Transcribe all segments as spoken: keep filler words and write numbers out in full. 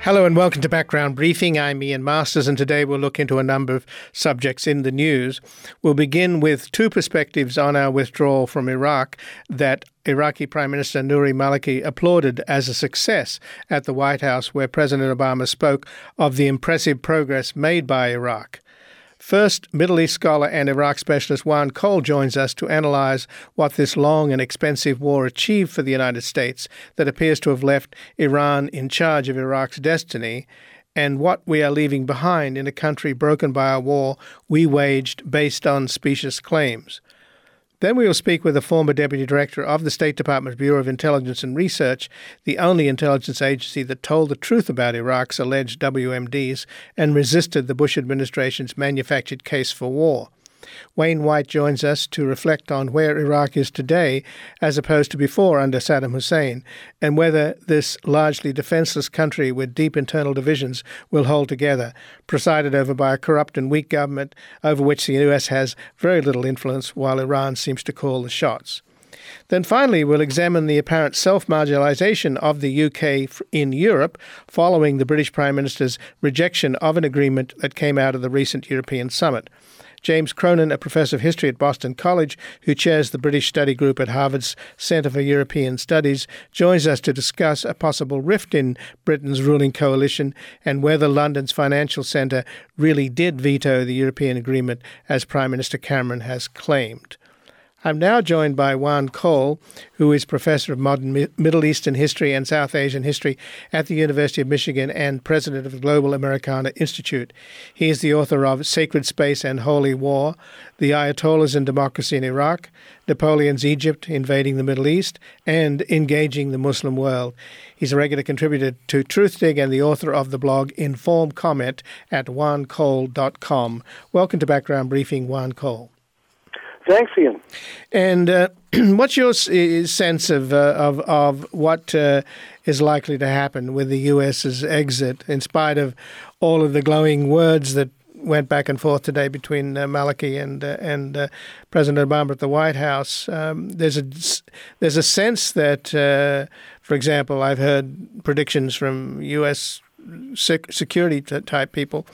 Hello and welcome to Background Briefing. I'm Ian Masters, and today we'll look into a number of subjects in the news. We'll begin with two perspectives on our withdrawal from Iraq that Iraqi Prime Minister Nouri Maliki applauded as a success at the White House, where President Obama spoke of the impressive progress made by Iraq. First, Middle East scholar and Iraq specialist Juan Cole joins us to analyse what this long and expensive war achieved for the United States that appears to have left Iran in charge of Iraq's destiny, and what we are leaving behind in a country broken by a war we waged based on specious claims. Then we will speak with the former Deputy Director of the State Department's Bureau of Intelligence and Research, the only intelligence agency that told the truth about Iraq's alleged W M Ds and resisted the Bush administration's manufactured case for war. Wayne White joins us to reflect on where Iraq is today as opposed to before under Saddam Hussein, and whether this largely defenseless country with deep internal divisions will hold together, presided over by a corrupt and weak government over which the U S has very little influence, while Iran seems to call the shots. Then finally, we'll examine the apparent self-marginalisation of the U K in Europe following the British Prime Minister's rejection of an agreement that came out of the recent European summit. James Cronin, a professor of history at Boston College who chairs the British Study Group at Harvard's Centre for European Studies, joins us to discuss a possible rift in Britain's ruling coalition and whether London's financial centre really did veto the European agreement, as Prime Minister Cameron has claimed. I'm now joined by Juan Cole, who is Professor of Modern Mi- Middle Eastern History and South Asian History at the University of Michigan and President of the Global Americana Institute. He is the author of Sacred Space and Holy War, The Ayatollahs and Democracy in Iraq, Napoleon's Egypt, Invading the Middle East, and Engaging the Muslim World. He's a regular contributor to Truthdig and the author of the blog Inform Comment at juan cole dot com. Welcome to Background Briefing, Juan Cole. Thanks, Ian. And uh, what's your s- sense of uh, of of what uh, is likely to happen with the U S's exit, in spite of all of the glowing words that went back and forth today between uh, Maliki and uh, and uh, President Obama at the White House? Um, there's a there's a sense that, uh, for example, I've heard predictions from U S sec- security t- type people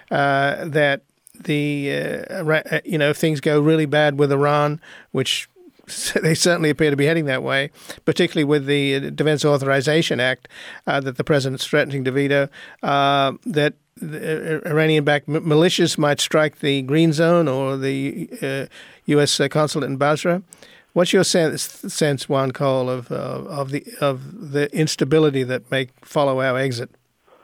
uh, that. The uh, you know if things go really bad with Iran, which they certainly appear to be heading that way, particularly with the Defense Authorization Act uh, that the president's threatening to veto, uh, that the Iranian-backed militias might strike the Green Zone or the uh, U S consulate in Basra. What's your sense, sense Juan Cole, of uh, of the of the instability that may follow our exit?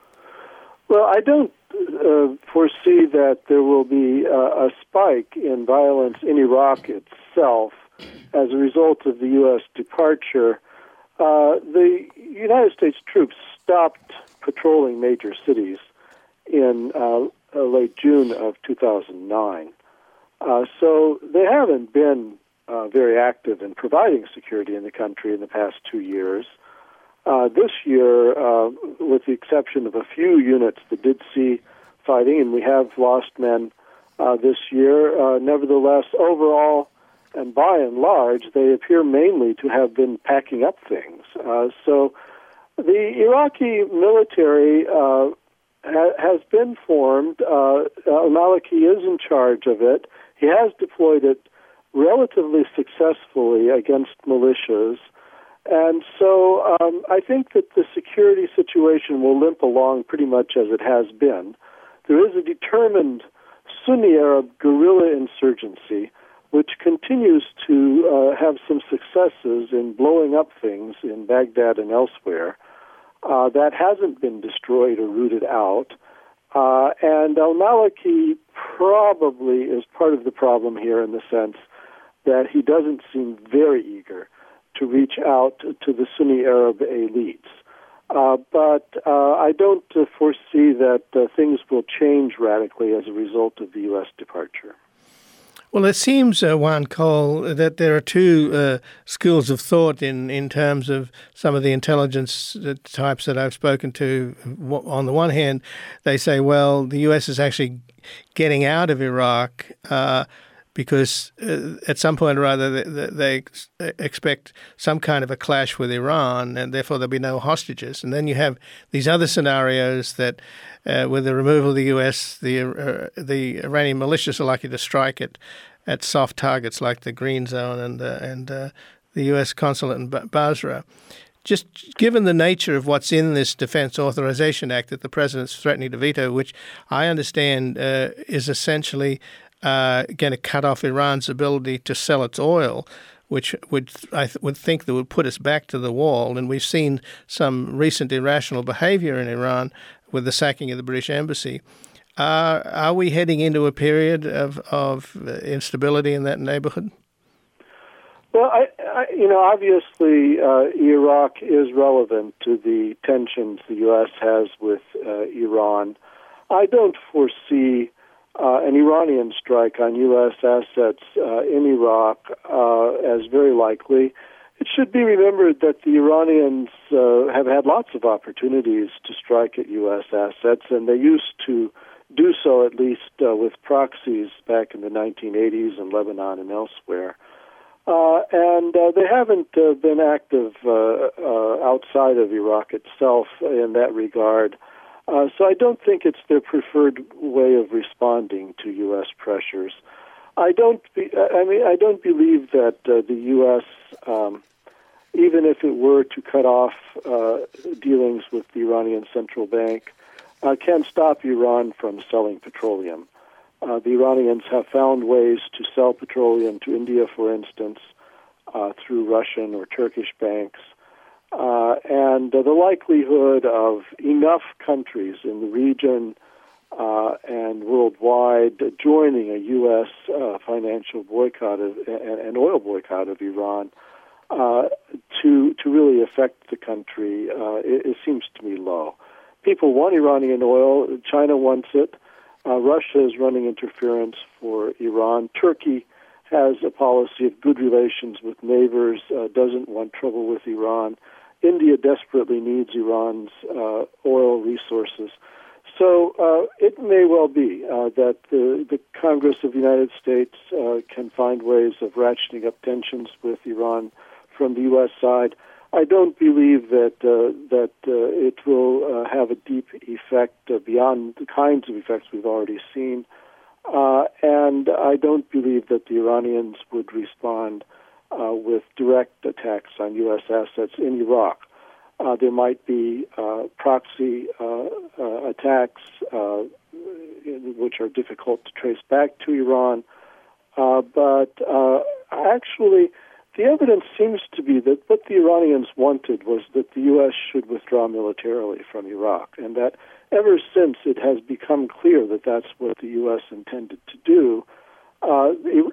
Well, I don't uh, foresee that there will be uh, a spike in violence in Iraq itself as a result of the U S departure. Uh, the United States troops stopped patrolling major cities in uh, uh, late June of two thousand nine. Uh, so they haven't been uh, very active in providing security in the country in the past two years. Uh, this year, uh, with the exception of a few units that did see fighting, and we have lost men uh, this year, uh, nevertheless, overall and by and large, they appear mainly to have been packing up things. Uh, so the Iraqi military uh, ha- has been formed. Uh, al-Maliki is in charge of it. He has deployed it relatively successfully against militias. And so um, I think that the security situation will limp along pretty much as it has been. There is a determined Sunni Arab guerrilla insurgency which continues to uh, have some successes in blowing up things in Baghdad and elsewhere. Uh, that hasn't been destroyed or rooted out. Uh, and al-Maliki probably is part of the problem here in the sense that he doesn't seem very eager to reach out to the Sunni Arab elites. Uh, but uh, I don't uh, foresee that uh, things will change radically as a result of the U S departure. Well, it seems, uh, Juan Cole, that there are two uh, schools of thought in, in terms of some of the intelligence types that I've spoken to. On the one hand, they say, well, the U S is actually getting out of Iraq uh, because uh, at some point or other they, they expect some kind of a clash with Iran, and therefore there'll be no hostages. And then you have these other scenarios that, uh, with the removal of the U S, the uh, the Iranian militias are likely to strike at at soft targets like the Green Zone and uh, and uh, the U S consulate in Basra. Just given the nature of what's in this Defense Authorization Act that the president's threatening to veto, which I understand uh, is essentially uh, going to cut off Iran's ability to sell its oil, which would I th- would think that would put us back to the wall. And we've seen some recent irrational behavior in Iran with the sacking of the British embassy. Uh, are we heading into a period of, of instability in that neighborhood? Well, I, I, you know, obviously uh, Iraq is relevant to the tensions the U S has with uh, Iran. I don't foresee uh, an Iranian strike on U S assets uh, in Iraq uh, as very likely. It should be remembered that the Iranians uh, have had lots of opportunities to strike at U S assets, and they used to do so at least uh, with proxies back in the nineteen eighties in Lebanon and elsewhere. Uh, and uh, they haven't uh, been active uh, uh, outside of Iraq itself in that regard. Uh, so I don't think it's their preferred way of responding to U S pressures. I don't. Be, I mean, I don't believe that uh, the U S, um, even if it were to cut off uh, dealings with the Iranian central bank, uh, can stop Iran from selling petroleum. Uh, the Iranians have found ways to sell petroleum to India, for instance, uh, through Russian or Turkish banks. Uh, and uh, the likelihood of enough countries in the region uh, and worldwide joining a U S uh, financial boycott of, and, and oil boycott of Iran uh, to to really affect the country, uh, it, it seems to me low. People want Iranian oil. China wants it. Uh, Russia is running interference for Iran. Turkey has a policy of good relations with neighbors, uh, doesn't want trouble with Iran. India desperately needs Iran's uh, oil resources. So uh, it may well be uh, that the, the Congress of the United States uh, can find ways of ratcheting up tensions with Iran from the U S side. I don't believe that uh, that uh, it will uh, have a deep effect uh, beyond the kinds of effects we've already seen, uh, and I don't believe that the Iranians would respond uh, with direct attacks on U S assets in Iraq. Uh, there might be uh, proxy uh, uh, attacks, uh, which are difficult to trace back to Iran, uh, but uh, actually, the evidence seems to be that what the Iranians wanted was that the U S should withdraw militarily from Iraq, and that ever since it has become clear that that's what the U S intended to do, uh,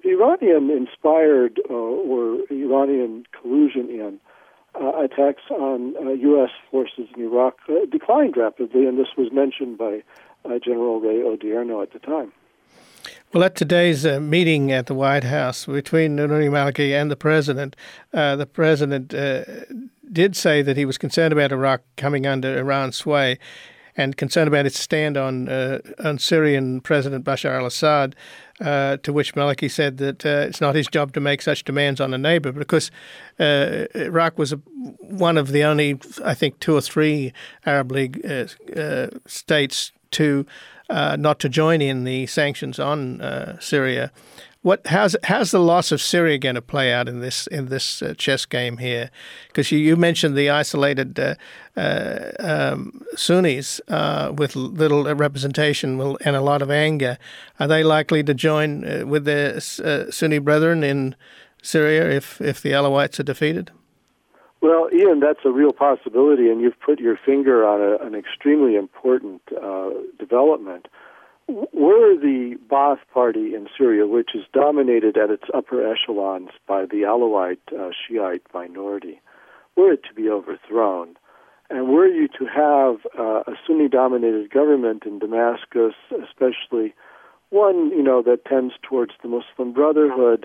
Iranian-inspired uh, or Iranian collusion in uh, attacks on uh, U S forces in Iraq uh, declined rapidly, and this was mentioned by uh, General Ray Odierno at the time. Well, at today's uh, meeting at the White House between Nouri Maliki and the president, uh, the president uh, did say that he was concerned about Iraq coming under Iran's sway and concerned about its stand on uh, on Syrian President Bashar al-Assad, uh, to which Maliki said that uh, it's not his job to make such demands on a neighbor, because uh, Iraq was a, one of the only, I think, two or three Arab League uh, uh, states to Uh, not to join in the sanctions on uh, Syria. What how's how's the loss of Syria going to play out in this in this uh, chess game here? Because you, you mentioned the isolated uh, uh, um, Sunnis uh, with little representation and a lot of anger. Are they likely to join uh, with their uh, Sunni brethren in Syria if if the Alawites are defeated? Well, Ian, that's a real possibility, and you've put your finger on a, an extremely important uh, development. Were the Ba'ath Party in Syria, which is dominated at its upper echelons by the Alawite uh, Shiite minority, were it to be overthrown, and were you to have uh, a Sunni-dominated government in Damascus, especially one, you know, that tends towards the Muslim Brotherhood,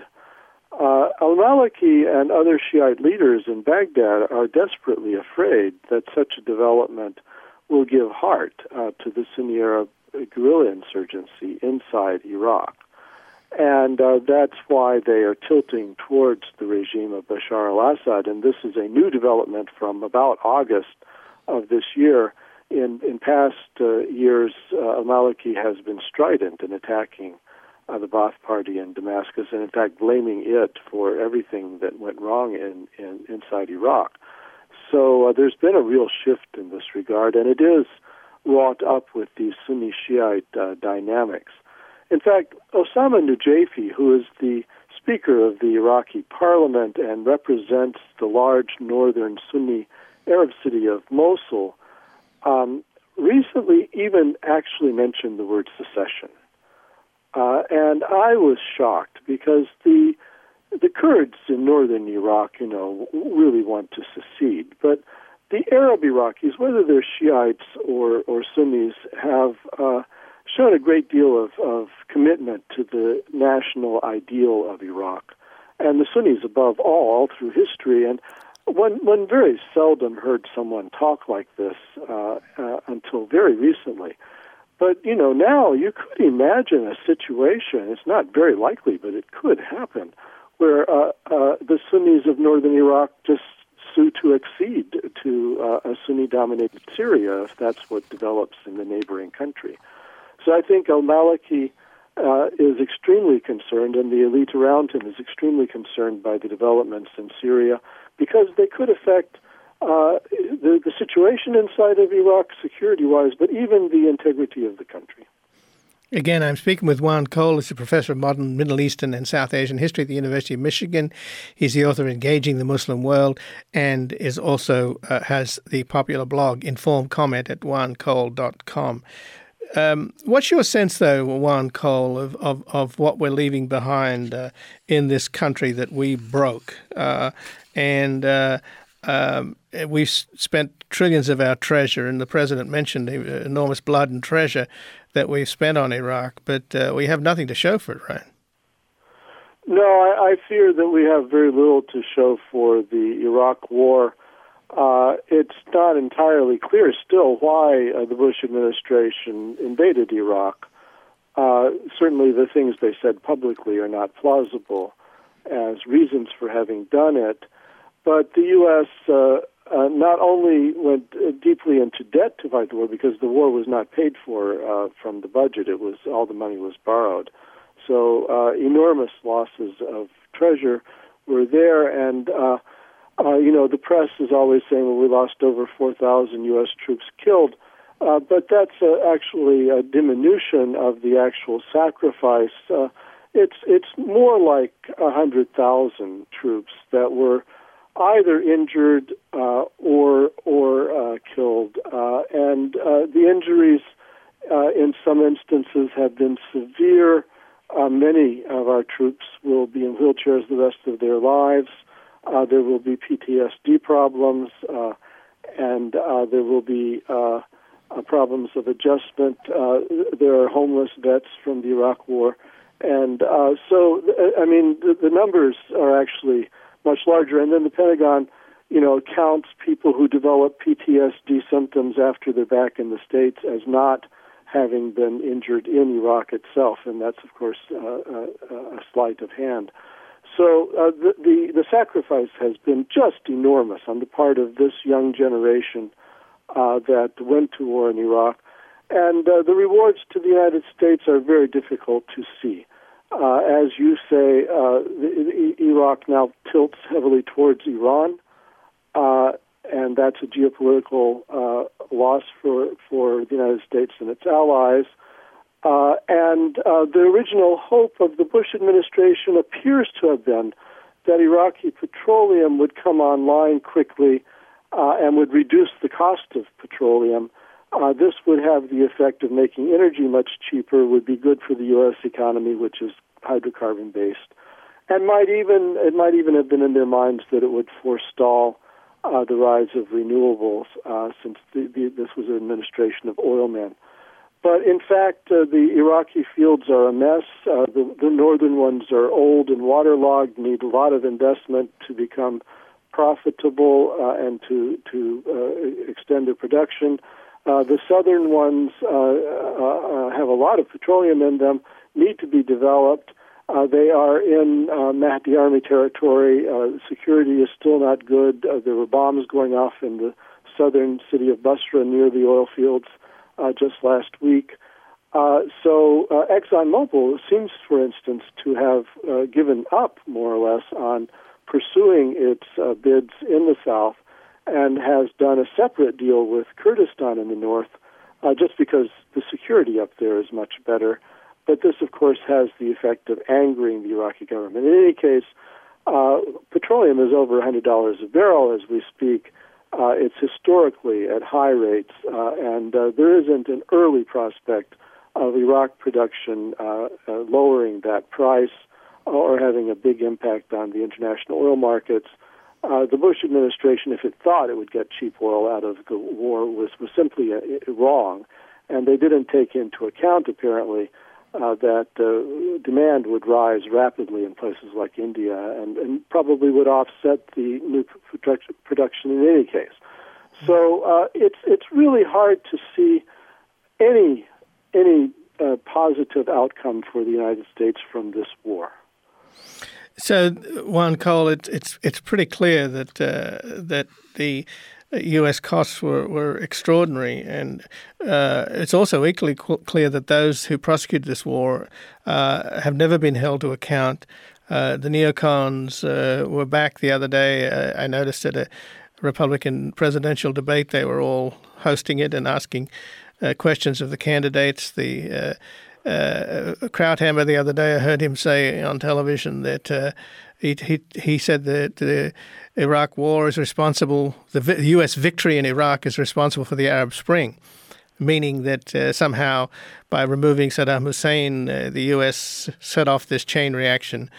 Uh, al-Maliki and other Shiite leaders in Baghdad are desperately afraid that such a development will give heart uh, to the Sunni Arab guerrilla insurgency inside Iraq. And uh, that's why they are tilting towards the regime of Bashar al-Assad. And this is a new development from about August of this year. In, in past uh, years, uh, al-Maliki has been strident in attacking uh, the Ba'ath Party in Damascus, and in fact blaming it for everything that went wrong in, in inside Iraq. So uh, there's been a real shift in this regard, and it is wrought up with these Sunni Shiite uh, dynamics. In fact, Osama Nujafi, who is the Speaker of the Iraqi parliament and represents the large northern Sunni Arab city of Mosul, um, recently even actually mentioned the word secession. Uh, and I was shocked because the the Kurds in northern Iraq, you know, really want to secede. But the Arab Iraqis, whether they're Shiites or, or Sunnis, have uh, shown a great deal of, of commitment to the national ideal of Iraq. And the Sunnis above all, all through history. And one, one very seldom heard someone talk like this uh, uh, until very recently. But, you know, now you could imagine a situation, it's not very likely, but it could happen, where uh, uh, the Sunnis of northern Iraq just sue to accede to uh, a Sunni-dominated Syria if that's what develops in the neighboring country. So I think al-Maliki uh, is extremely concerned, and the elite around him is extremely concerned by the developments in Syria because they could affect uh, the, the situation inside of Iraq security-wise, but even the integrity of the country. Again, I'm speaking with Juan Cole. He's a professor of modern Middle Eastern and South Asian history at the University of Michigan. He's the author of Engaging the Muslim World and is also uh, has the popular blog Informed Comment at juan cole dot com. Um, what's your sense, though, Juan Cole, of, of, of what we're leaving behind uh, in this country that we broke? Uh, and uh, um, we've spent trillions of our treasure, and the president mentioned the enormous blood and treasure that we've spent on Iraq, but uh, we have nothing to show for it, right? No, I, I fear that we have very little to show for the Iraq war. Uh, it's not entirely clear still why uh, the Bush administration invaded Iraq. Uh, certainly the things they said publicly are not plausible as reasons for having done it. But the U S uh, uh, not only went uh, deeply into debt to fight the war, because the war was not paid for uh, from the budget. It was all the money was borrowed. So uh, enormous losses of treasure were there, and uh, uh, you know the press is always saying, "Well, we lost over four thousand U S troops killed," uh, but that's uh, actually a diminution of the actual sacrifice. Uh, it's it's more like a hundred thousand troops that were either injured uh, or or uh, killed, uh, and uh, the injuries uh, in some instances have been severe. Uh, many of our troops will be in wheelchairs the rest of their lives. Uh, there will be P T S D problems, uh, and uh, there will be uh, uh, problems of adjustment. Uh, there are homeless vets from the Iraq War, and uh, so I mean the, the numbers are actually much larger. And then the Pentagon, you know, counts people who develop P T S D symptoms after they're back in the States as not having been injured in Iraq itself, and that's, of course, uh, a, a sleight of hand. So uh, the, the the sacrifice has been just enormous on the part of this young generation uh, that went to war in Iraq, and uh, the rewards to the United States are very difficult to see. Uh, as you say, uh, the, the, Iraq now tilts heavily towards Iran, uh, and that's a geopolitical uh, loss for, for the United States and its allies. Uh, and uh, the original hope of the Bush administration appears to have been that Iraqi petroleum would come online quickly uh, and would reduce the cost of petroleum. Uh, this would have the effect of making energy much cheaper, would be good for the U S economy, which is hydrocarbon-based, and might even it might even have been in their minds that it would forestall uh, the rise of renewables, uh, since the, the, this was an administration of oil men. But in fact, uh, the Iraqi fields are a mess. Uh, the, the northern ones are old and waterlogged, need a lot of investment to become profitable uh, and to to uh, extend their production. Uh, the southern ones uh, uh, have a lot of petroleum in them, need to be developed, Uh, they are in uh, Mahdi Army territory. Uh, security is still not good. Uh, there were bombs going off in the southern city of Basra near the oil fields uh, just last week. Uh, so uh, ExxonMobil seems, for instance, to have uh, given up more or less on pursuing its uh, bids in the south and has done a separate deal with Kurdistan in the north uh, just because the security up there is much better. But this, of course, has the effect of angering the Iraqi government. In any case, uh, petroleum is over one hundred dollars a barrel as we speak. Uh, it's historically at high rates, uh, and uh, there isn't an early prospect of Iraq production uh, uh, lowering that price or having a big impact on the international oil markets. Uh, the Bush administration, if it thought it would get cheap oil out of the war, was, was simply uh, wrong. And they didn't take into account, apparently, uh, that uh, demand would rise rapidly in places like India and, and probably would offset the new production, production in any case. So uh, it's it's really hard to see any any uh, positive outcome for the United States from this war. So, Juan Cole, it's it's it's pretty clear that uh, that the U S costs were, were extraordinary, and uh, it's also equally clear that those who prosecuted this war uh, have never been held to account. Uh, the neocons uh, were back the other day. Uh, I noticed at a Republican presidential debate they were all hosting it and asking uh, questions of the candidates. The uh, uh, Krauthammer the other day, I heard him say on television that uh, he he he said that the Iraq War is responsible. The U S victory in Iraq is responsible for the Arab Spring, meaning that uh, somehow by removing Saddam Hussein, uh, the U S set off this chain reaction.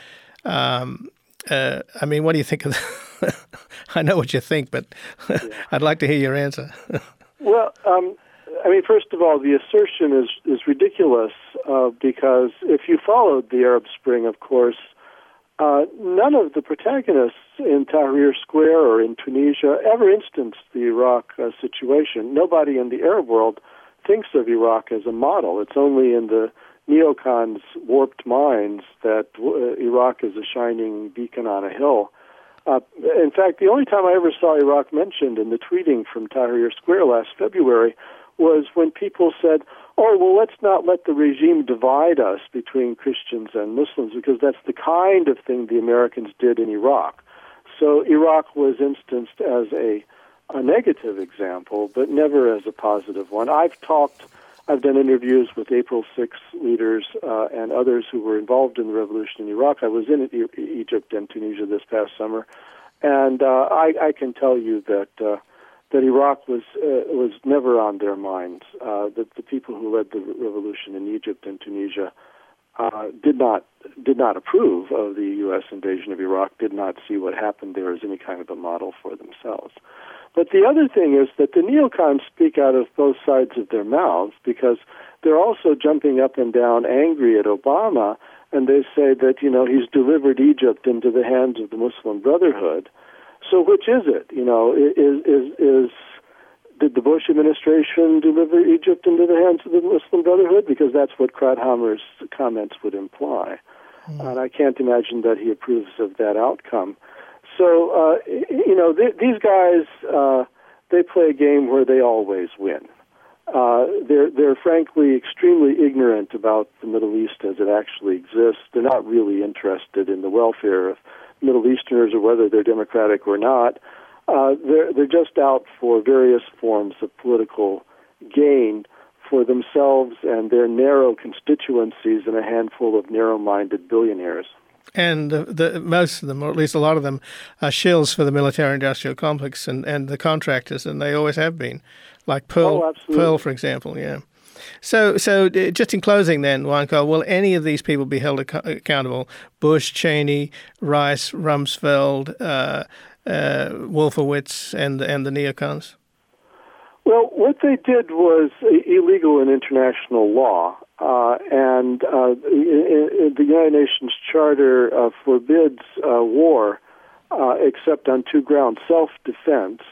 Um, uh, I mean, what do you think of that? I know what you think, but yeah. I'd like to hear your answer. Well, um, I mean, first of all, the assertion is, is ridiculous uh, because if you followed the Arab Spring, of course, uh, none of the protagonists in Tahrir Square or in Tunisia ever instanced the Iraq uh, situation. Nobody in the Arab world thinks of Iraq as a model. It's only in the neocons' warped minds that uh, Iraq is a shining beacon on a hill. Uh, in fact, the only time I ever saw Iraq mentioned in the tweeting from Tahrir Square last February was when people said, oh, well, let's not let the regime divide us between Christians and Muslims, because that's the kind of thing the Americans did in Iraq. So Iraq was instanced as a, a negative example, but never as a positive one. I've talked, I've done interviews with April sixth leaders uh, and others who were involved in the revolution in Iraq. I was in e- Egypt and Tunisia this past summer, and uh, I, I can tell you that uh, that Iraq was uh, was never on their minds. Uh, that the people who led the revolution in Egypt and Tunisia uh, did not did not approve of the U S invasion of Iraq. Did not see what happened there as any kind of a model for themselves. But the other thing is that the neocons speak out of both sides of their mouths, because they're also jumping up and down angry at Obama, and they say that, you know, he's delivered Egypt into the hands of the Muslim Brotherhood. So which is it? You know, is is is did the Bush administration deliver Egypt into the hands of the Muslim Brotherhood? Because that's what Krauthammer's comments would imply. Mm. And I can't imagine that he approves of that outcome. So, uh, you know, th- these guys, uh, they play a game where they always win. Uh, they're, they're frankly extremely ignorant about the Middle East as it actually exists. They're not really interested in the welfare of Middle Easterners or whether they're democratic or not. Uh, they're, they're just out for various forms of political gain for themselves and their narrow constituencies and a handful of narrow-minded billionaires. And the, the, most of them, or at least a lot of them, are shills for the military-industrial complex and, and the contractors, and they always have been, like Pearl, oh, Pearl, for example. Yeah. So, so just in closing, then, Juan Cole, will any of these people be held ac- accountable? Bush, Cheney, Rice, Rumsfeld, uh, uh, Wolfowitz, and and the neocons. Well, what they did was illegal in international law. Uh, and uh, the United Nations Charter uh, forbids uh, war uh, except on two grounds: self-defense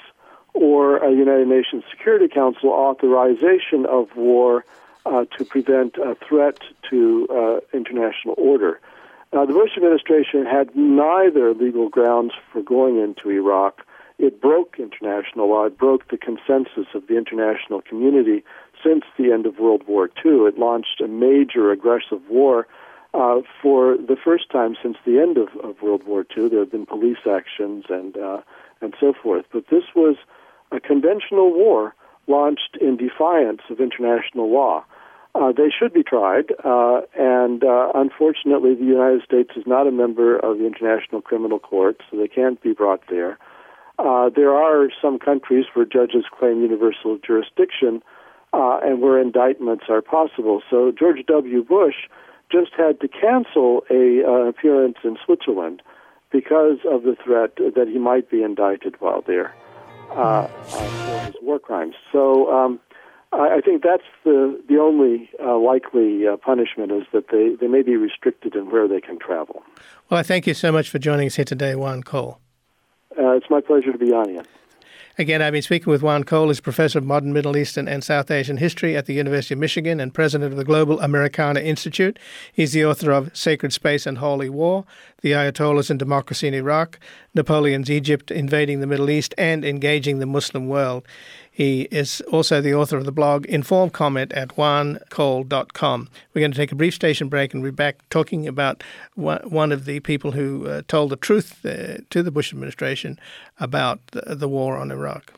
or a United Nations Security Council authorization of war uh, to prevent a threat to uh, international order. Now, the Bush administration had neither legal grounds for going into Iraq. It broke international law. It broke the consensus of the international community since the end of World War Two. It launched a major aggressive war uh, for the first time since the end of, of World War Two. There have been police actions and uh, and so forth. But this was a conventional war launched in defiance of international law. Uh, they should be tried, uh, and uh, unfortunately the United States is not a member of the International Criminal Court, so they can't be brought there. Uh, there are some countries where judges claim universal jurisdiction uh, and where indictments are possible. So George W. Bush just had to cancel a uh, appearance in Switzerland because of the threat that he might be indicted while there uh, uh, for his war crimes. So um, I think that's the the only uh, likely uh, punishment, is that they, they may be restricted in where they can travel. Well, I thank you so much for joining us here today, Juan Cole. Uh, it's my pleasure to be on, Ian. Again, I've been speaking with Juan Cole, who's Professor of Modern Middle Eastern and South Asian History at the University of Michigan and President of the Global Americana Institute. He's the author of Sacred Space and Holy War, The Ayatollahs and Democracy in Iraq, Napoleon's Egypt, Invading the Middle East, and Engaging the Muslim World. He is also the author of the blog Informed Comment at juan cole dot com. We're going to take a brief station break and we'll be back talking about one of the people who uh, told the truth uh, to the Bush administration about the, the war on Iraq.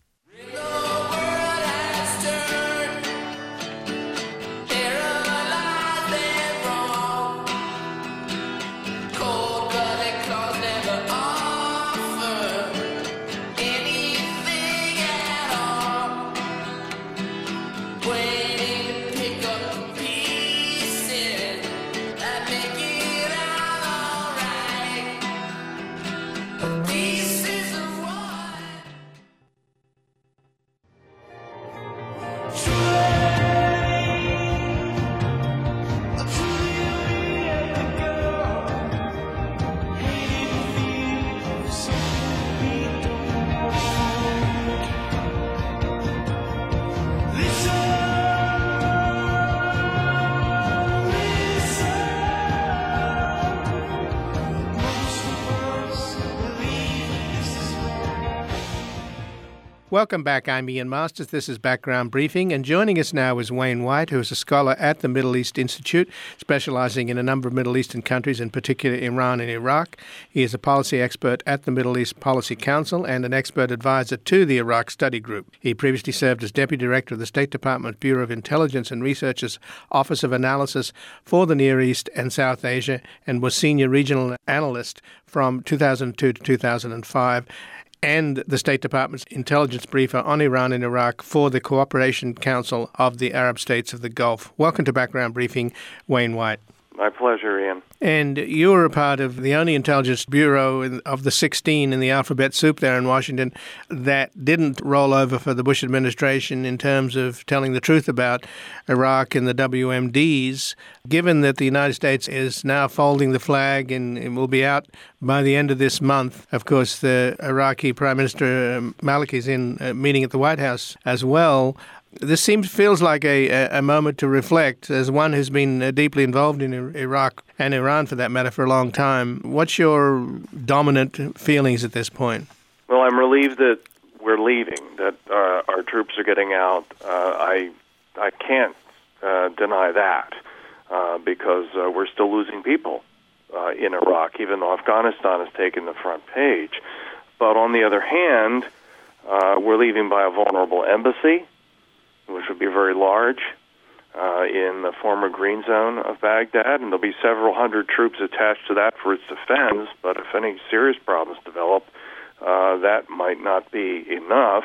Welcome back. I'm Ian Masters. This is Background Briefing, and joining us now is Wayne White, who is a scholar at the Middle East Institute, specializing in a number of Middle Eastern countries, in particular Iran and Iraq. He is a policy expert at the Middle East Policy Council and an expert advisor to the Iraq Study Group. He previously served as Deputy Director of the State Department Bureau of Intelligence and Research's Office of Analysis for the Near East and South Asia, and was Senior Regional Analyst from two thousand two to two thousand five. And the State Department's intelligence briefer on Iran and Iraq for the Cooperation Council of the Arab States of the Gulf. Welcome to Background Briefing, Wayne White. My pleasure, Ian. And you're a part of the only intelligence bureau of the sixteen in the alphabet soup there in Washington that didn't roll over for the Bush administration in terms of telling the truth about Iraq and the W M Ds. Given that the United States is now folding the flag and it will be out by the end of this month, of course, the Iraqi Prime Minister Maliki is in a meeting at the White House as well. This seems feels like a, a moment to reflect, as one who's been uh, deeply involved in Iraq and Iran, for that matter, for a long time. What's your dominant feelings at this point? Well, I'm relieved that we're leaving, that uh, our troops are getting out. Uh, I I can't uh, deny that uh, because uh, we're still losing people uh, in Iraq, even though Afghanistan has taken the front page. But on the other hand, uh, we're leaving by a vulnerable embassy, which would be very large, uh, in the former Green Zone of Baghdad, and there'll be several hundred troops attached to that for its defense, but if any serious problems develop, uh, that might not be enough.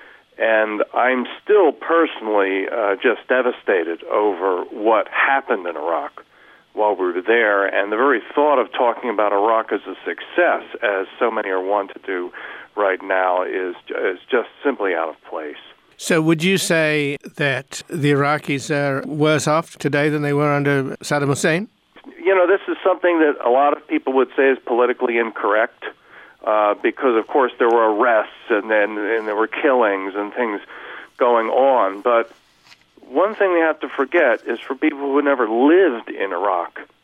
And I'm still personally uh, just devastated over what happened in Iraq while we were there, and the very thought of talking about Iraq as a success, as so many are wont to do right now, is is just simply out of place. So would you say that the Iraqis are worse off today than they were under Saddam Hussein? You know, this is something that a lot of people would say is politically incorrect uh, because, of course, there were arrests and then and there were killings and things going on. But one thing we have to forget is for people who never lived in Iraq,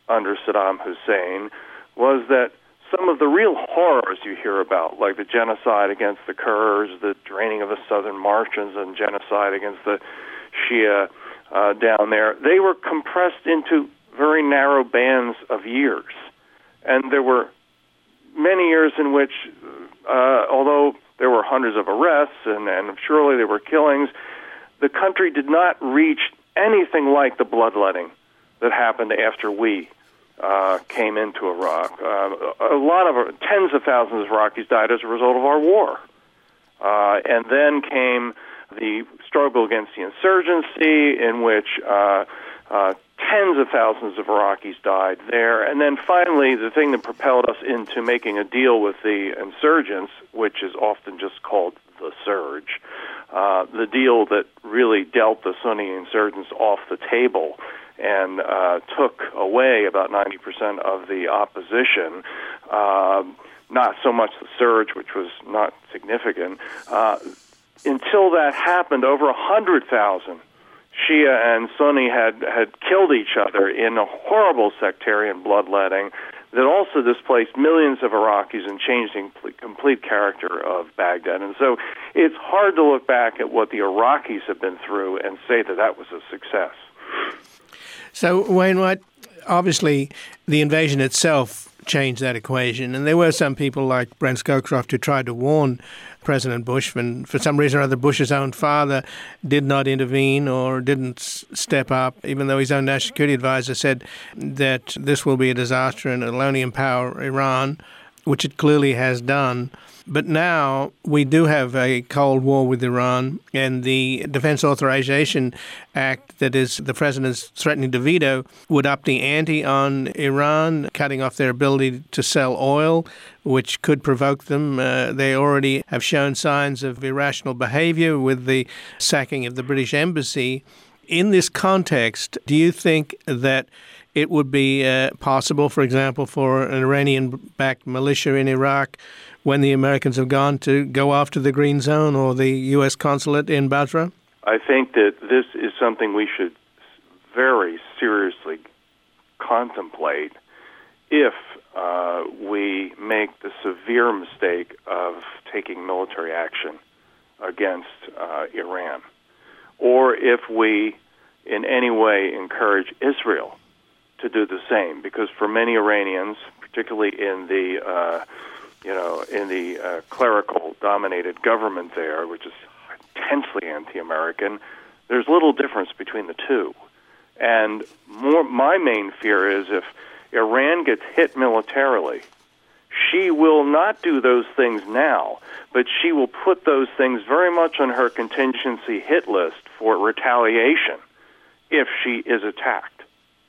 under Saddam Hussein was that some of the real horrors you hear about, like the genocide against the Kurds, the draining of the southern marches, and genocide against the Shia uh, down there, they were compressed into very narrow bands of years. And there were many years in which, uh, although there were hundreds of arrests and, and surely there were killings, the country did not reach anything like the bloodletting that happened after we uh, came into Iraq. Uh, a lot of, tens of thousands of Iraqis died as a result of our war. Uh, and then came the struggle against the insurgency, in which uh, uh, tens of thousands of Iraqis died there. And then finally, the thing that propelled us into making a deal with the insurgents, which is often just called the surge, uh, the deal that really dealt the Sunni insurgents off the table and uh, took away about ninety percent of the opposition, uh, not so much the surge, which was not significant. Uh, until that happened, over one hundred thousand Shia and Sunni had, had killed each other in a horrible sectarian bloodletting that also displaced millions of Iraqis and changed the complete, complete character of Baghdad. And so it's hard to look back at what the Iraqis have been through and say that that was a success. So, Wainwright, obviously the invasion itself changed that equation, and there were some people like Brent Scowcroft who tried to warn President Bush, when for some reason or other Bush's own father did not intervene or didn't s- step up, even though his own national security advisor said that this will be a disaster and it'll only empower Iran, which it clearly has done. But now we do have a Cold War with Iran, and the Defense Authorization Act that is the president's threatening to veto would up the ante on Iran, cutting off their ability to sell oil, which could provoke them. Uh, they already have shown signs of irrational behavior with the sacking of the British embassy. In this context, do you think that it would be uh, possible, for example, for an Iranian-backed militia in Iraq, when the Americans have gone, to go after the Green Zone or the U S consulate in Basra? I think that this is something we should very seriously contemplate if uh, we make the severe mistake of taking military action against uh, Iran, or if we in any way encourage Israel to do the same, because for many Iranians, particularly in the uh, you know in the uh, clerical-dominated government there, which is intensely anti-American, there's little difference between the two. And more, my main fear is if Iran gets hit militarily, she will not do those things now, but she will put those things very much on her contingency hit list for retaliation if she is attacked.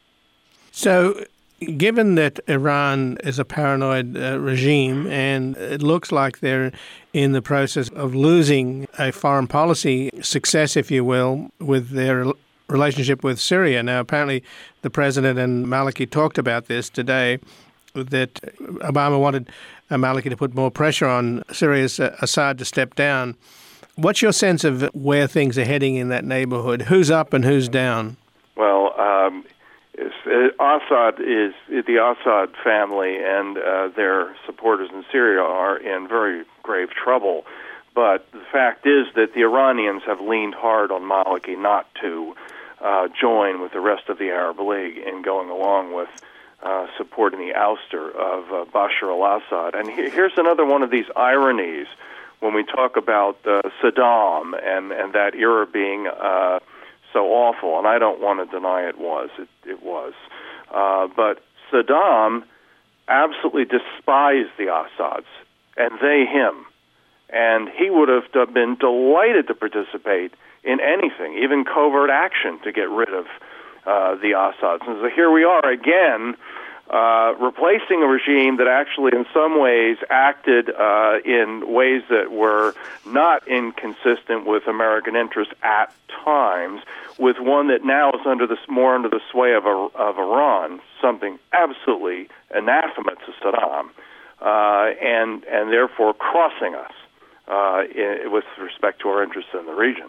So, given that Iran is a paranoid uh, regime, and it looks like they're in the process of losing a foreign policy success, if you will, with their relationship with Syria. Now, apparently the president and Maliki talked about this today, that Obama wanted Maliki to put more pressure on Syria's uh, Assad to step down. What's your sense of where things are heading in that neighborhood? Who's up and who's down? Well, um, it's, uh, Assad is the Assad family and uh, their supporters in Syria are in very grave trouble. But the fact is that the Iranians have leaned hard on Maliki not to uh, join with the rest of the Arab League in going along with uh, supporting the ouster of uh, Bashar al-Assad. And he- here's another one of these ironies when we talk about uh, Saddam and, and that era being uh, so awful, and I don't want to deny it was. It, it was. Uh, but Saddam absolutely despised the Assads, and they him. And he would have been delighted to participate in anything, even covert action, to get rid of uh, the Assads. And so here we are again, uh, replacing a regime that actually in some ways acted uh, in ways that were not inconsistent with American interests at times, with one that now is under this more under the sway of, of Iran, something absolutely anathema to Saddam, uh, and, and therefore crossing us uh, in, with respect to our interests in the region.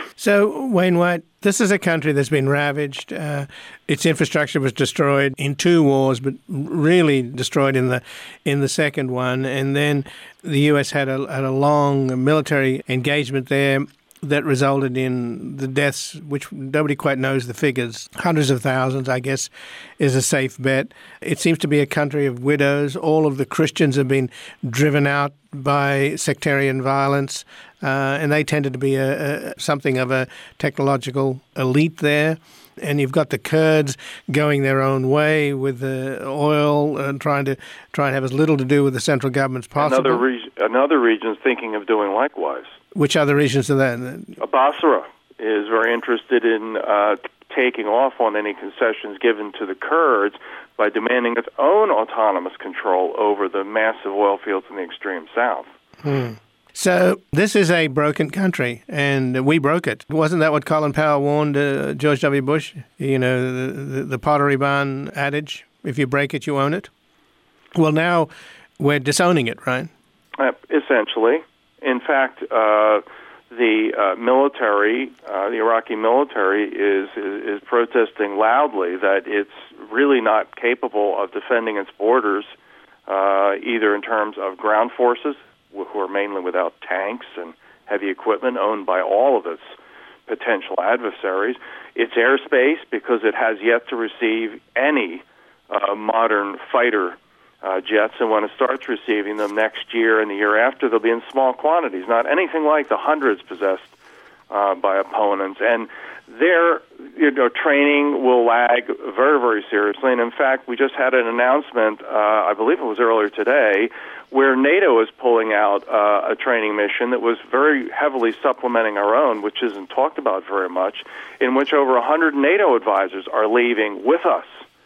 So, Wayne White, this is a country that's been ravaged. Uh, its infrastructure was destroyed in two wars, but really destroyed in the in the second one. And then the U S had a, had a long military engagement there that resulted in the deaths, which nobody quite knows the figures. Hundreds of thousands, I guess, is a safe bet. It seems to be a country of widows. All of the Christians have been driven out by sectarian violence, uh, and they tended to be a, a, something of a technological elite there. And you've got the Kurds going their own way with the oil and trying to try and have as little to do with the central government as possible. Another, reg- another region's thinking of doing likewise. Which other regions are that? Basra is very interested in uh, taking off on any concessions given to the Kurds by demanding its own autonomous control over the massive oil fields in the extreme south. Hmm. So this is a broken country, and we broke it. Wasn't that what Colin Powell warned uh, George W. Bush? You know, the, the, the Pottery Barn adage, if you break it, you own it? Well, now we're disowning it, right? Uh, essentially. In fact, uh, the uh, military, uh, the Iraqi military, is, is is protesting loudly that it's really not capable of defending its borders, uh, either in terms of ground forces, who are mainly without tanks and heavy equipment owned by all of its potential adversaries, its airspace, because it has yet to receive any uh, modern fighter Uh, jets, and when it starts receiving them next year and the year after, they'll be in small quantities, not anything like the hundreds possessed uh, by opponents. And their you know, training will lag very, very seriously. And in fact, we just had an announcement, uh, I believe it was earlier today, where NATO is pulling out uh, a training mission that was very heavily supplementing our own, which isn't talked about very much, in which over one hundred NATO advisors are leaving with us.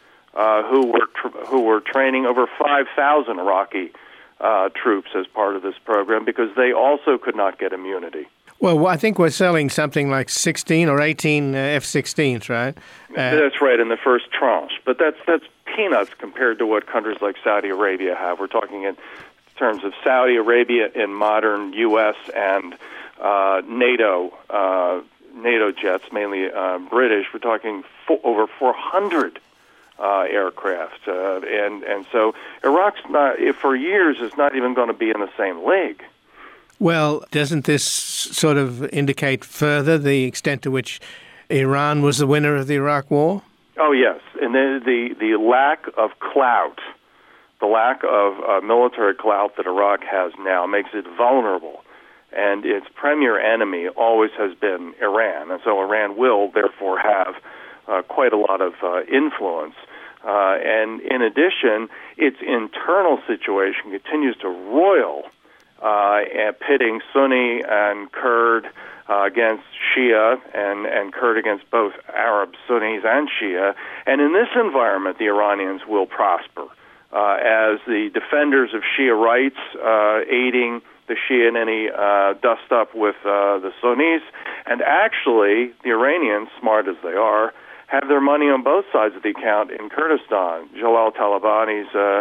Uh, who were tr- who were training over five thousand Iraqi uh, troops as part of this program because they also could not get immunity. Well, I think we're selling something like sixteen or eighteen uh, F sixteens, right? Uh, that's right, in the first tranche. But that's that's peanuts compared to what countries like Saudi Arabia have. We're talking in terms of Saudi Arabia in modern U S and uh, NATO uh, NATO jets, mainly uh, British. We're talking fo- over four hundred. Uh, aircraft, uh, and and so Iraq's not for years is not even going to be in the same league. Well, doesn't this sort of indicate further the extent to which Iran was the winner of the Iraq War? Oh yes, and the the, the lack of clout, the lack of uh, military clout that Iraq has now makes it vulnerable, and its premier enemy always has been Iran, and so Iran will therefore have uh, quite a lot of uh, influence. Uh, and in addition, its internal situation continues to roil, uh, and pitting Sunni and Kurd uh, against Shia and, and Kurd against both Arab Sunnis and Shia. And in this environment, the Iranians will prosper uh, as the defenders of Shia rights, uh, aiding the Shia in any uh, dust-up with uh, the Sunnis. And actually, the Iranians, smart as they are, have their money on both sides of the account in Kurdistan. Jalal Talabani's uh,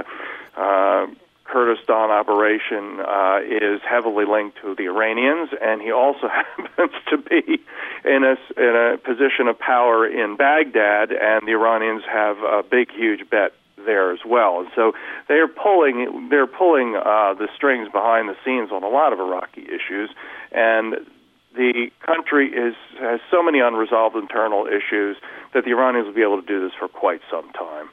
uh, Kurdistan operation uh, is heavily linked to the Iranians, and he also happens to be in a, in a position of power in Baghdad, and the Iranians have a big, huge bet there as well. And so they're pulling they're pulling uh, the strings behind the scenes on a lot of Iraqi issues, and the country is has so many unresolved internal issues that the Iranians will be able to do this for quite some time.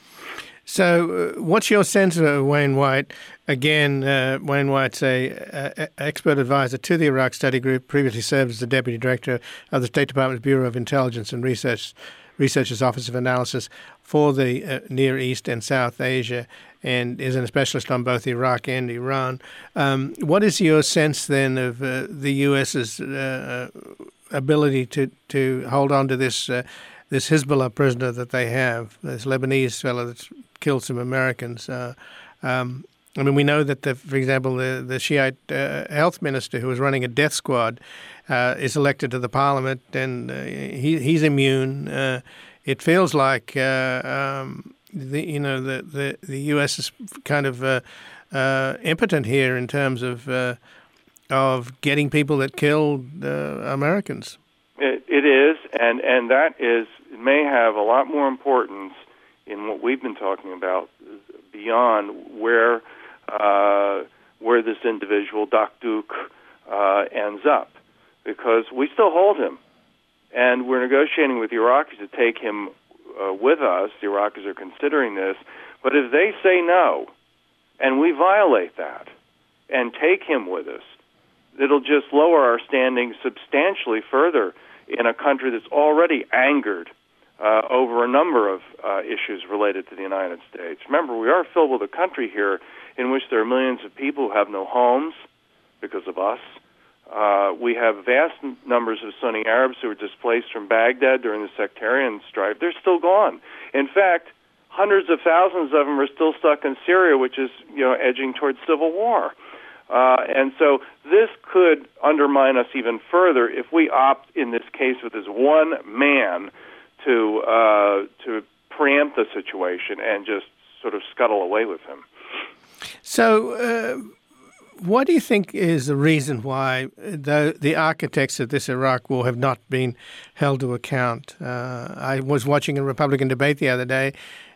So uh, what's your sense, uh, Wayne White? Again, uh, Wayne White's a, a expert advisor to the Iraq Study Group, previously served as the Deputy Director of the State Department's Bureau of Intelligence and Research, Research's Office of Analysis for the uh, Near East and South Asia, and is a specialist on both Iraq and Iran. Um, what is your sense then of uh, the U S's uh, ability to, to hold on to this uh, this Hezbollah prisoner that they have, this Lebanese fellow that's killed some Americans? Uh, um, I mean, we know that, the, for example, the, the Shiite uh, health minister who was running a death squad uh, is elected to the parliament, and uh, he, he's immune. Uh, it feels like uh, um, the you know the, the, the U S is kind of uh, uh, impotent here in terms of uh, of getting people that killed uh, Americans. It, it is, and, and that is may have a lot more importance in what we've been talking about beyond where uh, where this individual, Dakduk, uh, ends up, because we still hold him, and we're negotiating with the Iraqis to take him uh, with us. The Iraqis are considering this, but if they say no, and we violate that, and take him with us, it'll just lower our standing substantially further in a country that's already angered uh, over a number of uh, issues related to the United States. Remember, we are filled with a country here in which there are millions of people who have no homes because of us. Uh, we have vast numbers of Sunni Arabs who were displaced from Baghdad during the sectarian strife. They're still gone. In fact, hundreds of thousands of them are still stuck in Syria, which is, you know, edging towards civil war. Uh, and so this could undermine us even further if we opt, in this case, with this one man to uh, to preempt the situation and just sort of scuttle away with him. So uh, what do you think is the reason why the, the architects of this Iraq war have not been held to account? Uh, I was watching a Republican debate the other day,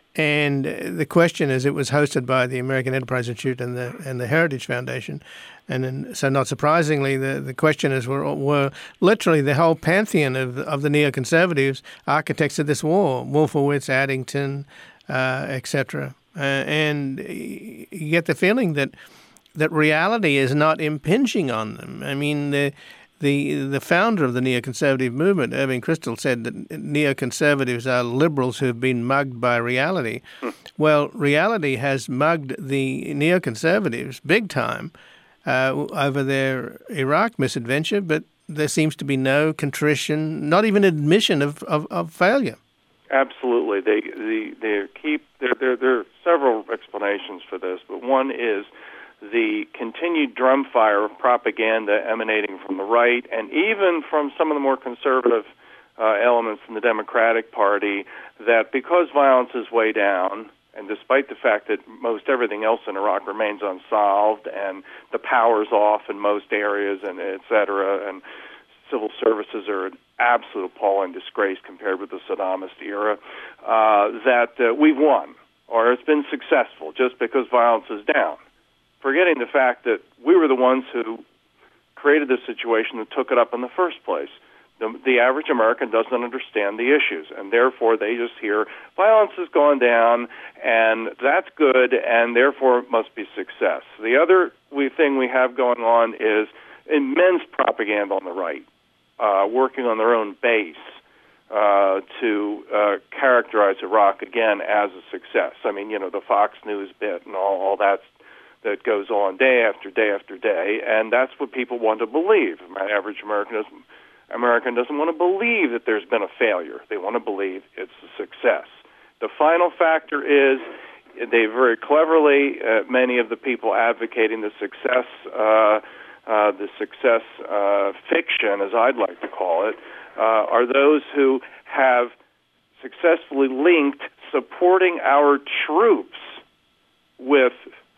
and the question is, it was hosted by the American Enterprise Institute and the and the Heritage Foundation. And then, so not surprisingly, the, the questioners were were literally the whole pantheon of, of the neoconservatives, architects of this war, Wolfowitz, Addington, uh, et cetera. Uh, and you get the feeling that that reality is not impinging on them. I mean, the The the founder of the neoconservative movement, Irving Kristol, said that neoconservatives are liberals who have been mugged by reality. Well, reality has mugged the neoconservatives big time uh, over their Iraq misadventure, but there seems to be no contrition, not even admission of, of, of failure. Absolutely. They they, they keep there, there, there are several explanations for this, but one is the continued drumfire of propaganda emanating from the right and even from some of the more conservative uh, elements in the Democratic Party, that because violence is way down, and despite the fact that most everything else in Iraq remains unsolved and the power's off in most areas, and et cetera, and civil services are an absolute appalling disgrace compared with the Saddamist era, uh, that uh, we've won, or it's been successful just because violence is down, forgetting the fact that we were the ones who created this situation and took it up in the first place. The, the average American doesn't understand the issues, and therefore they just hear violence has gone down, and that's good, and therefore it must be success. The other we, thing we have going on is immense propaganda on the right, uh, working on their own base uh, to uh, characterize Iraq, again, as a success. I mean, you know, the Fox News bit and all, all that that goes on day after day after day, and that's what people want to believe. My average American doesn't, American doesn't want to believe that there's been a failure. They want to believe it's a success. The final factor is they very cleverly, uh, many of the people advocating the success, uh, uh, the success uh, fiction, as I'd like to call it, uh, are those who have successfully linked supporting our troops with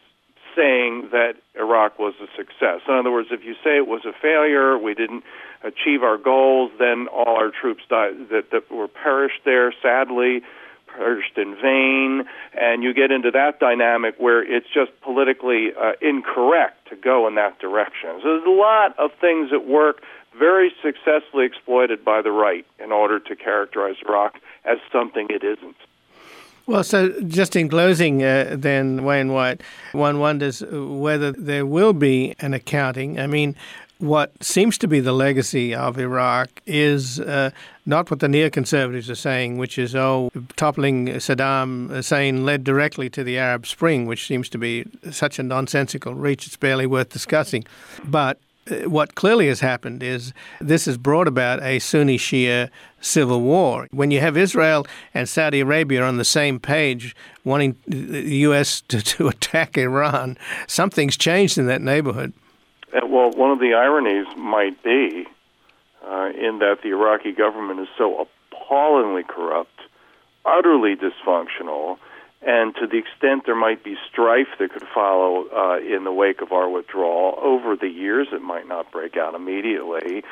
saying that Iraq was a success. In other words, if you say it was a failure, we didn't achieve our goals, then all our troops died, that, that were perished there, sadly, perished in vain, and you get into that dynamic where it's just politically uh, incorrect to go in that direction. So there's a lot of things at work, very successfully exploited by the right in order to characterize Iraq as something it isn't. Well, so just in closing, uh, then, Wayne White, one wonders whether there will be an accounting. I mean, what seems to be the legacy of Iraq is uh, not what the neoconservatives are saying, which is, oh, toppling Saddam Hussein led directly to the Arab Spring, which seems to be such a nonsensical reach, it's barely worth discussing. But what clearly has happened is this has brought about a Sunni-Shia civil war. When you have Israel and Saudi Arabia on the same page wanting the U S to, to attack Iran, something's changed in that neighborhood. Well, one of the ironies might be uh, in that the Iraqi government is so appallingly corrupt, utterly dysfunctional, and to the extent there might be strife that could follow uh, in the wake of our withdrawal over the years, it might not break out immediately.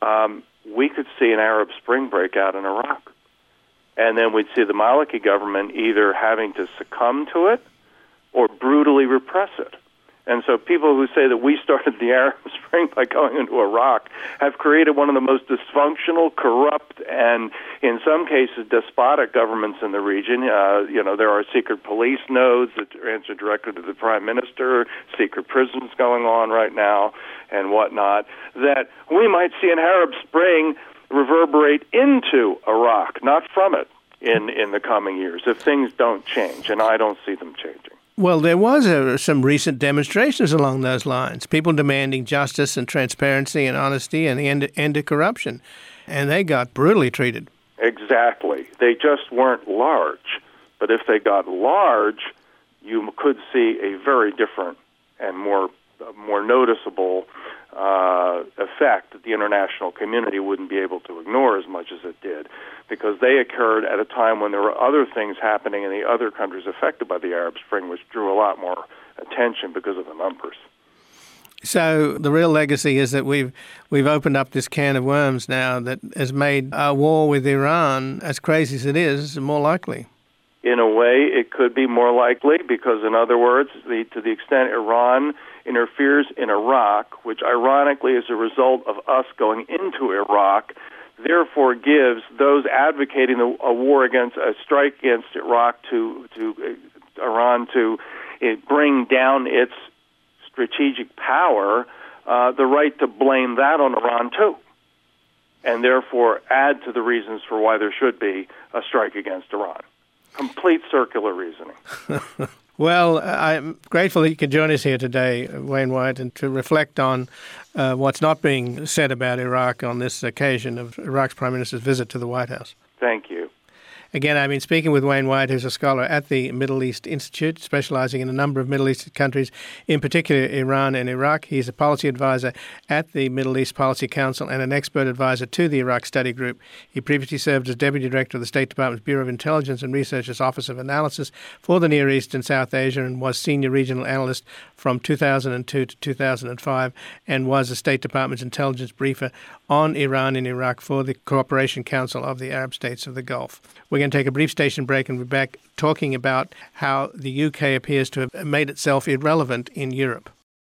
um, we could see an Arab Spring break out in Iraq. And then we'd see the Maliki government either having to succumb to it or brutally repress it. And so people who say that we started the Arab Spring by going into Iraq have created one of the most dysfunctional, corrupt, and in some cases despotic governments in the region. Uh, you know, there are secret police nodes that answer directly to the prime minister, secret prisons going on right now, and whatnot, that we might see an Arab Spring reverberate into Iraq, not from it, in, in the coming years, if things don't change, and I don't see them changing. Well, there was uh, some recent demonstrations along those lines, people demanding justice and transparency and honesty and the end, end of corruption, and they got brutally treated. Exactly. They just weren't large. But if they got large, you could see a very different and more uh, more noticeable uh, effect that the international community wouldn't be able to ignore as much as it did, because they occurred at a time when there were other things happening in the other countries affected by the Arab Spring, which drew a lot more attention because of the numbers. So the real legacy is that we've we've opened up this can of worms now that has made our war with Iran, as crazy as it is, more likely. In a way, it could be more likely because, in other words, the, to the extent Iran interferes in Iraq, which ironically is a result of us going into Iraq, therefore gives those advocating a, a war against, a strike against Iraq to, to uh, Iran to uh, bring down its strategic power, uh, the right to blame that on Iran too, and therefore add to the reasons for why there should be a strike against Iran. Complete circular reasoning. Well, I'm grateful that you could join us here today, Wayne White, and to reflect on uh, what's not being said about Iraq on this occasion of Iraq's Prime Minister's visit to the White House. Thank you. Again, I've been speaking with Wayne White, who's a scholar at the Middle East Institute, specializing in a number of Middle Eastern countries, in particular Iran and Iraq. He's a policy advisor at the Middle East Policy Council and an expert advisor to the Iraq Study Group. He previously served as Deputy Director of the State Department's Bureau of Intelligence and Research's Office of Analysis for the Near East and South Asia, and was Senior Regional Analyst from two thousand two to two thousand five, and was the State Department's intelligence briefer on Iran and Iraq for the Cooperation Council of the Arab States of the Gulf. We're going to take a brief station break and we'll be back talking about how the U K appears to have made itself irrelevant in Europe.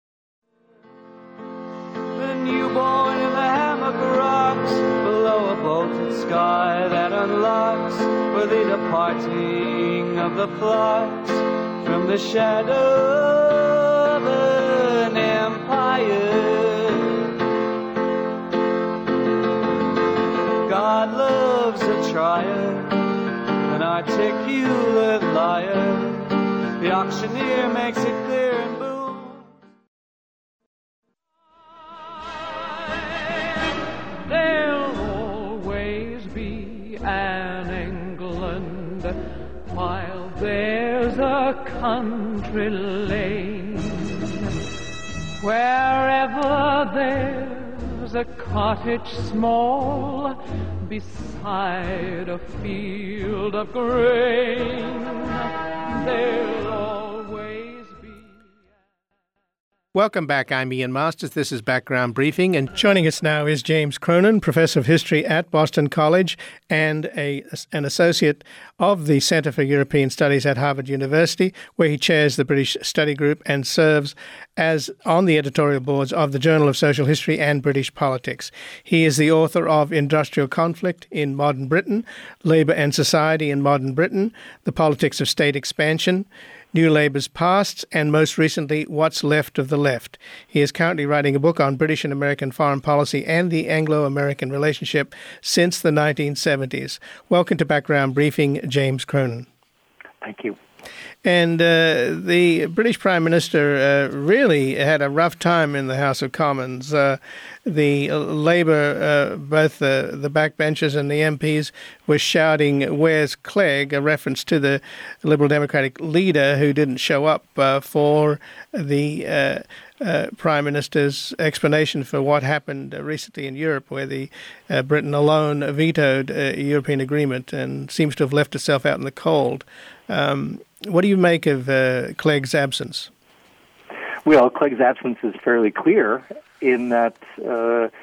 The newborn in the hammock rocks below a bolted sky that unlocks for the departing of the flocks from the shadow of an empire. God loves a trier, an articulate liar. The auctioneer makes it clear and boom. There'll always be an England while there's a country lane. Wherever there's a cottage small beside a field of grain, there'll always be. Welcome back. I'm Ian Masters. This is Background Briefing, and joining us now is James Cronin, Professor of History at Boston College and a, an Associate of the Center for European Studies at Harvard University, where he chairs the British Study Group and serves as on the editorial boards of the Journal of Social History and British Politics. He is the author of Industrial Conflict in Modern Britain, Labour and Society in Modern Britain, The Politics of State Expansion, New Labour's Past, and most recently, What's Left of the Left. He is currently writing a book on British and American foreign policy and the Anglo-American relationship since the nineteen seventies. Welcome to Background Briefing, James Cronin. Thank you. And uh, the British Prime Minister uh, really had a rough time in the House of Commons. Uh, the Labour, uh, both the, the backbenchers and the M Ps, were shouting, "Where's Clegg?" a reference to the Liberal Democratic leader who didn't show up uh, for the uh, uh, Prime Minister's explanation for what happened uh, recently in Europe, where the uh, Britain alone vetoed a European agreement and seems to have left itself out in the cold. Um, what do you make of uh, Clegg's absence? Well, Clegg's absence is fairly clear in that uh,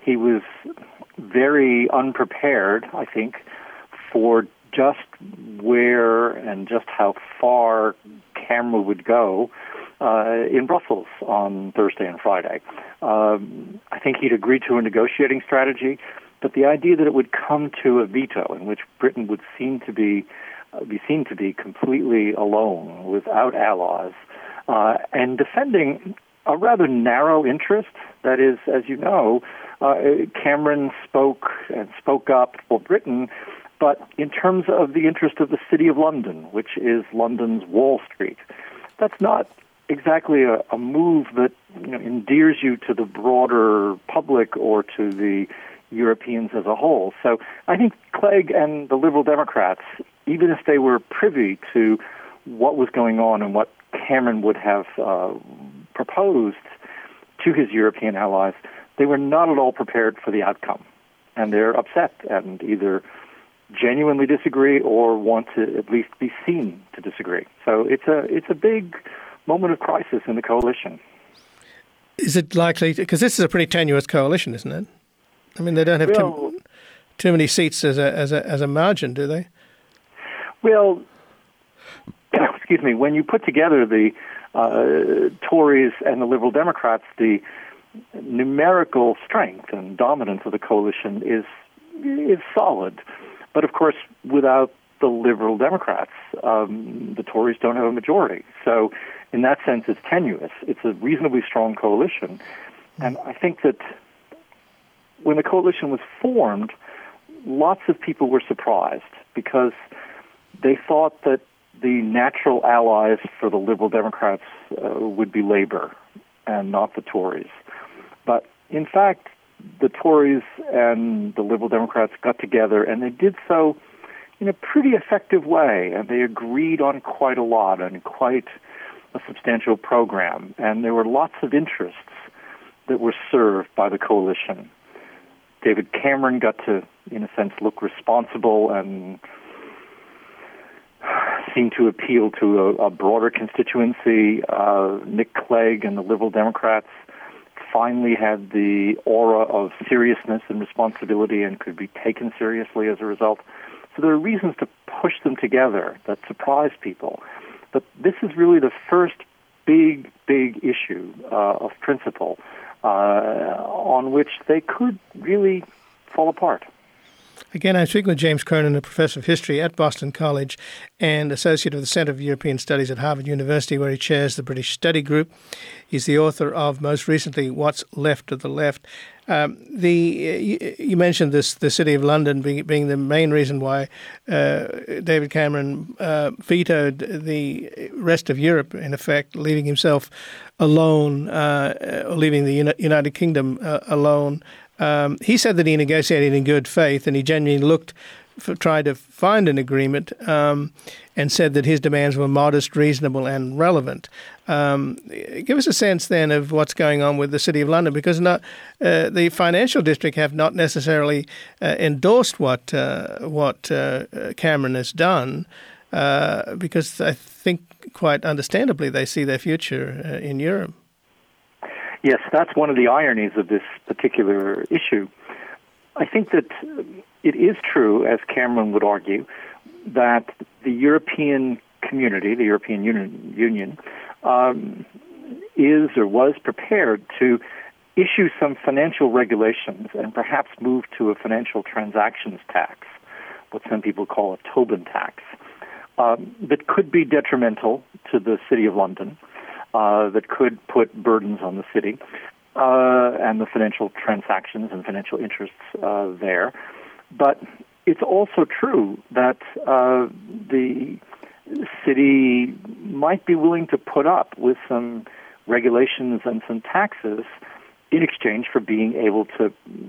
he was very unprepared, I think, for just where and just how far Cameron would go uh, in Brussels on Thursday and Friday. Um, I think he'd agreed to a negotiating strategy, but the idea that it would come to a veto in which Britain would seem to be uh, be seen to be completely alone, without allies, uh, and defending a rather narrow interest. That is, as you know, uh, Cameron spoke and spoke up for Britain, but in terms of the interest of the City of London, which is London's Wall Street. That's not exactly a, a move that, you know, endears you to the broader public or to the Europeans as a whole. So I think Clegg and the Liberal Democrats, even if they were privy to what was going on and what Cameron would have uh, proposed to his European allies, they were not at all prepared for the outcome. And they're upset and either genuinely disagree or want to at least be seen to disagree. So it's a it's a big moment of crisis in the coalition. Is it likely, because this is a pretty tenuous coalition, isn't it? I mean, they don't have well, too, too many seats as a as a as a margin, do they? Well, excuse me. When you put together the uh, Tories and the Liberal Democrats, the numerical strength and dominance of the coalition is is solid. But of course, without the Liberal Democrats, um, the Tories don't have a majority. So, in that sense, it's tenuous. It's a reasonably strong coalition, and I think that when the coalition was formed, lots of people were surprised because they thought that the natural allies for the Liberal Democrats uh, would be Labour and not the Tories. But in fact, the Tories and the Liberal Democrats got together, and they did so in a pretty effective way, and they agreed on quite a lot and quite a substantial program, and there were lots of interests that were served by the coalition. David Cameron got to, in a sense, look responsible and seemed to appeal to a, a broader constituency. Uh, Nick Clegg and the Liberal Democrats finally had the aura of seriousness and responsibility and could be taken seriously as a result. So there are reasons to push them together that surprise people. But this is really the first big, big issue uh, of principle uh, on which they could really fall apart. Again, I'm speaking with James Cronin, a professor of history at Boston College and associate of the Center for European Studies at Harvard University, where he chairs the British Study Group. He's the author of, most recently, What's Left of the Left. Um, the you, you mentioned this, the City of London being, being the main reason why uh, David Cameron uh, vetoed the rest of Europe, in effect, leaving himself alone, uh, or leaving the Uni- United Kingdom uh, alone. Um, he said that he negotiated in good faith, and he genuinely looked for tried to find an agreement, um, and said that his demands were modest, reasonable, and relevant. Um, give us a sense then of what's going on with the City of London, because not, uh, the financial district have not necessarily uh, endorsed what uh, what uh, Cameron has done, uh, because I think quite understandably they see their future uh, in Europe. Yes, that's one of the ironies of this particular issue. I think that it is true, as Cameron would argue, that the European community, the European Union, Union um, is or was prepared to issue some financial regulations and perhaps move to a financial transactions tax, what some people call a Tobin tax, um, that could be detrimental to the City of London. Uh, that could put burdens on the city uh, and the financial transactions and financial interests uh, there. But it's also true that uh, the city might be willing to put up with some regulations and some taxes in exchange for being able to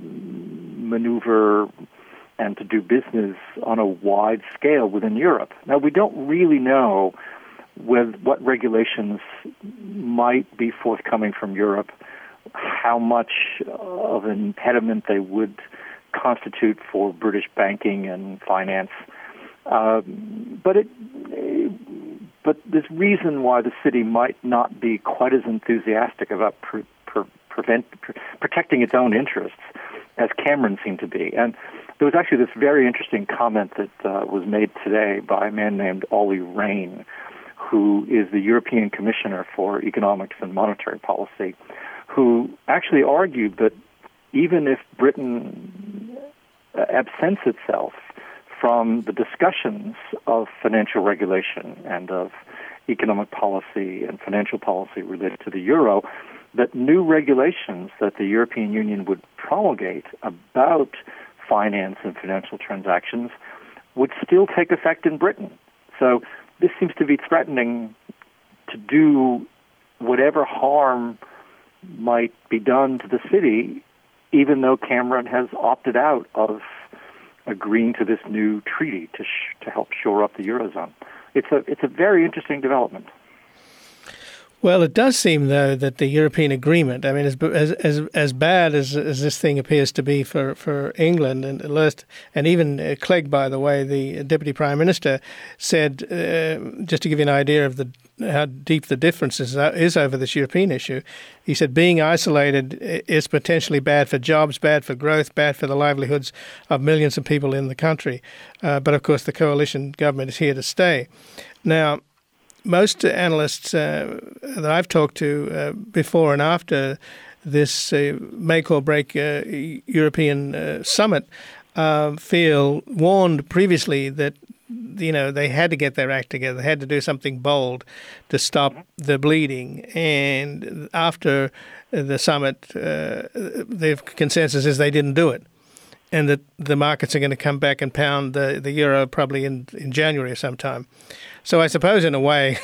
maneuver and to do business on a wide scale within Europe. Now, we don't really know with what regulations might be forthcoming from Europe, how much of an impediment they would constitute for British banking and finance. Um, but it, but there's reason why the city might not be quite as enthusiastic about pre- pre- prevent, pre- protecting its own interests as Cameron seemed to be. And there was actually this very interesting comment that uh, was made today by a man named Olli Rehn, who is the European Commissioner for Economics and Monetary Policy, who actually argued that even if Britain absents itself from the discussions of financial regulation and of economic policy and financial policy related to the euro, that new regulations that the European Union would promulgate about finance and financial transactions would still take effect in Britain. So this seems to be threatening to do whatever harm might be done to the city, even though Cameron has opted out of agreeing to this new treaty to sh- to help shore up the Eurozone. It's a it's a very interesting development. Well, it does seem, though, that the European agreement, I mean, as as as bad as as this thing appears to be for, for England, and and even uh, Clegg, by the way, the Deputy Prime Minister, said, uh, just to give you an idea of the how deep the difference is, uh, is over this European issue, he said being isolated is potentially bad for jobs, bad for growth, bad for the livelihoods of millions of people in the country. Uh, but, of course, the coalition government is here to stay. Now, most analysts uh, that I've talked to uh, before and after this uh, make or break uh, European uh, summit uh, feel warned previously that, you know, they had to get their act together. They had to do something bold to stop the bleeding. And after the summit, uh, the consensus is they didn't do it, and that the markets are going to come back and pound the, the euro probably in, in January or sometime. So I suppose, in a way,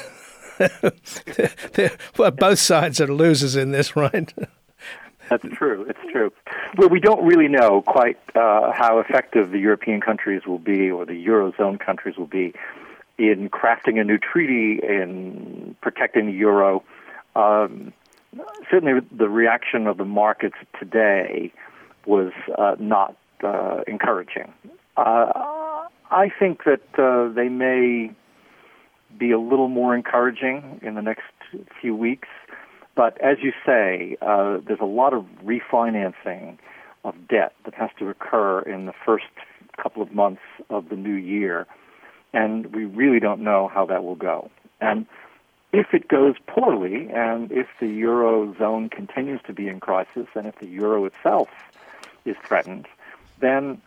well, both sides are losers in this, right? That's true. It's true. Well, we don't really know quite uh, how effective the European countries will be, or the Eurozone countries will be, in crafting a new treaty, in protecting the euro. Um, certainly the reaction of the markets today was uh, not uh, encouraging. Uh, I think that uh, they may be a little more encouraging in the next few weeks. But as you say, uh, there's a lot of refinancing of debt that has to occur in the first couple of months of the new year, and we really don't know how that will go. And if it goes poorly, and if the Eurozone continues to be in crisis, and if the euro itself is threatened, then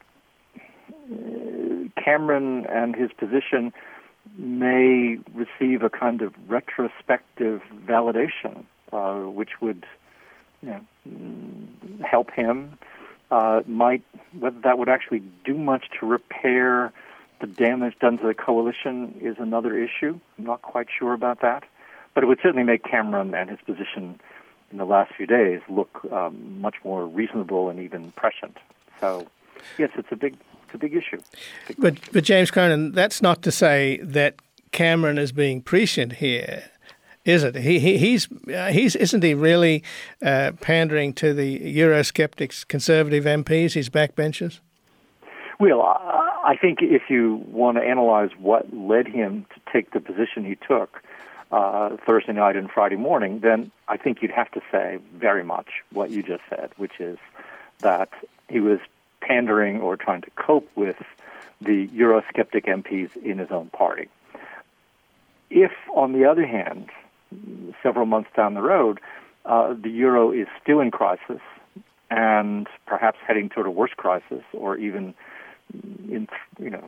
uh, Cameron and his position may receive a kind of retrospective validation, uh, which would, you know, help him. Uh, might whether that would actually do much to repair the damage done to the coalition is another issue. I'm not quite sure about that, but it would certainly make Cameron and his position in the last few days look um, much more reasonable and even prescient. So, yes, it's a big. A big issue. Big but but James Cronin, that's not to say that Cameron is being prescient here, is it? He, he he's uh, he's isn't he really uh, pandering to the Eurosceptics, conservative M Ps, his backbenchers? Well, I think if you want to analyze what led him to take the position he took uh, Thursday night and Friday morning, then I think you'd have to say very much what you just said, which is that he was pandering or trying to cope with the Eurosceptic M Ps in his own party. If, on the other hand, several months down the road, uh, the euro is still in crisis and perhaps heading toward a worse crisis, or even, in, you know,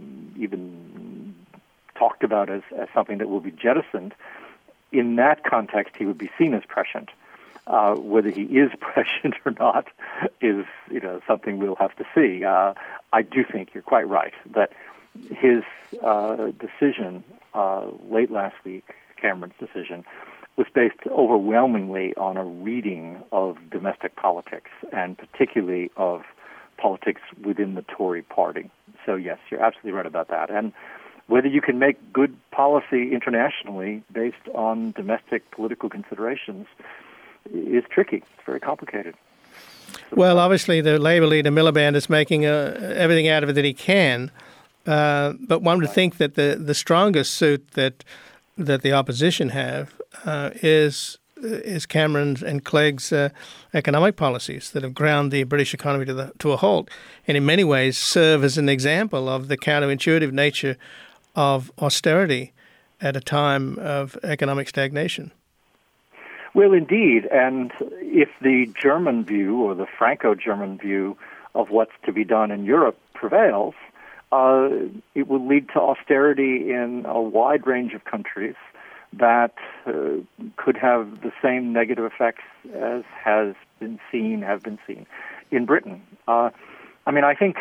even talked about as, as something that will be jettisoned, in that context, he would be seen as prescient. Uh, whether he is prescient or not is, you know, something we'll have to see. Uh, I do think you're quite right that his uh, decision uh, late last week, Cameron's decision, was based overwhelmingly on a reading of domestic politics, and particularly of politics within the Tory party. So, yes, you're absolutely right about that. And whether you can make good policy internationally based on domestic political considerations is tricky. It's very complicated. Well, obviously, the Labour leader, Miliband, is making uh, everything out of it that he can. Uh, but one would think that the, the strongest suit that that the opposition have uh, is is Cameron's and Clegg's uh, economic policies that have ground the British economy to the to a halt, and in many ways serve as an example of the counterintuitive nature of austerity at a time of economic stagnation. Well, indeed, and if the German view or the Franco-German view of what's to be done in Europe prevails, uh, it will lead to austerity in a wide range of countries that uh, could have the same negative effects as has been seen, have been seen in Britain. Uh, I mean, I think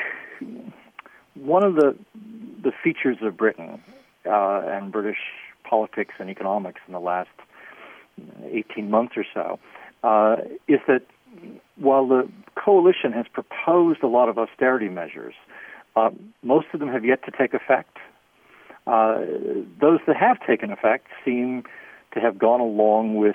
one of the the features of Britain uh, and British politics and economics in the last eighteen months or so uh, is that while the coalition has proposed a lot of austerity measures, uh, most of them have yet to take effect. Uh, those that have taken effect seem to have gone along with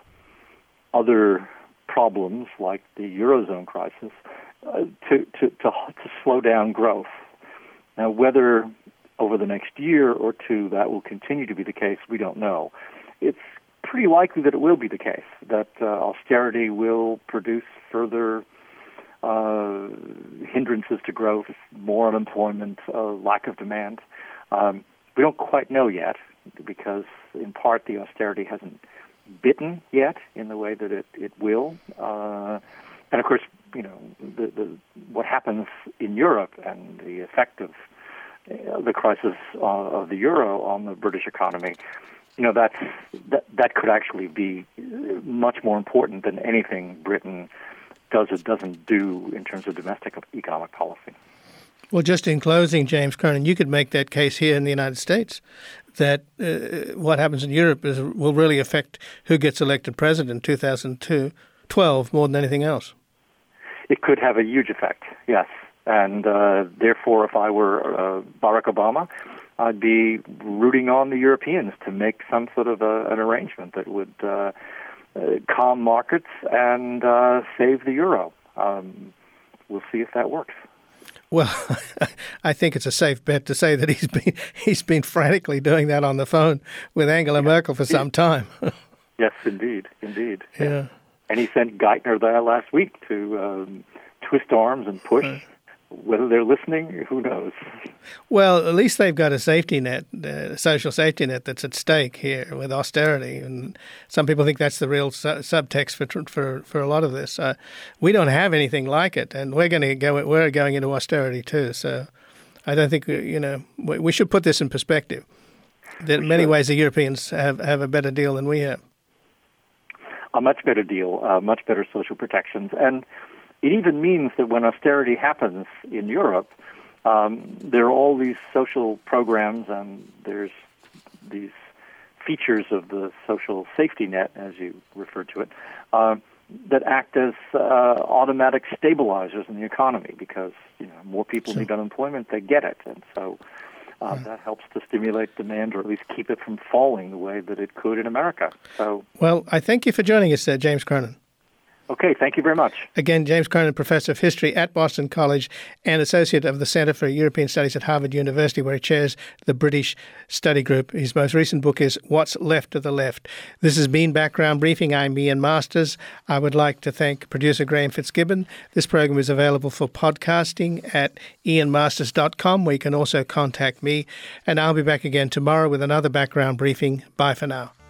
other problems like the Eurozone crisis uh, to, to, to, to slow down growth. Now, whether over the next year or two that will continue to be the case, we don't know. It's pretty likely that it will be the case, that uh, austerity will produce further uh, hindrances to growth, more unemployment, uh, lack of demand. Um, we don't quite know yet because, in part, the austerity hasn't bitten yet in the way that it, it will. Uh, and, of course, you know, the, the, what happens in Europe and the effect of uh, the crisis uh, of the euro on the British economy, you know, that's, that, that could actually be much more important than anything Britain does or doesn't do in terms of domestic economic policy. Well, just in closing, James Cronin, you could make that case here in the United States that uh, what happens in Europe is, will really affect who gets elected president in two thousand twelve more than anything else. It could have a huge effect, yes. And uh, therefore, if I were uh, Barack Obama, I'd be rooting on the Europeans to make some sort of a, an arrangement that would uh, uh, calm markets and uh, save the euro. Um, we'll see if that works. Well, I think it's a safe bet to say that he's been he's been frantically doing that on the phone with Angela yeah. Merkel for some time. Yes, indeed, indeed. Yeah. yeah. And he sent Geithner there last week to um, twist arms and push. Uh, Whether they're listening, who knows? Well, at least they've got a safety net, a social safety net that's at stake here with austerity. And some people think that's the real su- subtext for for for a lot of this. Uh, we don't have anything like it, and we're going to go. We're going into austerity too. So, I don't think you know we, we should put this in perspective. That in many ways the Europeans have, have a better deal than we have. A much better deal, uh, much better social protections, and it even means that when austerity happens in Europe, um, there are all these social programs and there's these features of the social safety net, as you referred to it, uh, that act as uh, automatic stabilizers in the economy because you know more people sure. need unemployment, they get it. And so uh, yeah. that helps to stimulate demand or at least keep it from falling the way that it could in America. So, well, I thank you for joining us, uh, James Cronin. Okay, thank you very much. Again, James Cronin, Professor of History at Boston College and Associate of the Center for European Studies at Harvard University, where he chairs the British Study Group. His most recent book is What's Left of the Left. This has been Background Briefing. I'm Ian Masters. I would like to thank producer Graham Fitzgibbon. This program is available for podcasting at ian masters dot com, where you can also contact me. And I'll be back again tomorrow with another Background Briefing. Bye for now.